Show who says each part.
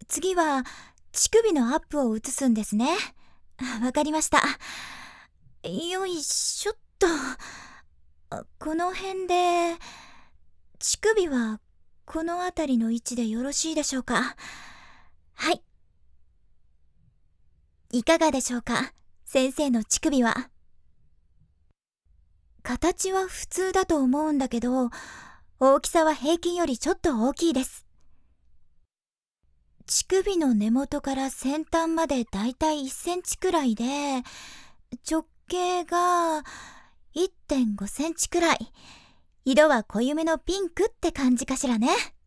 Speaker 1: 次は乳首のアップを写すんですね。わかりました。よいしょっと。この辺で、乳首はこの辺りの位置でよろしいでしょうか。はい。いかがでしょうか、先生の乳首は。形は普通だと思うんだけど、大きさは平均よりちょっと大きいです。乳首の根元から先端までだいたい1センチくらいで、直径が 1.5 センチくらい。色は濃いめのピンクって感じかしらね。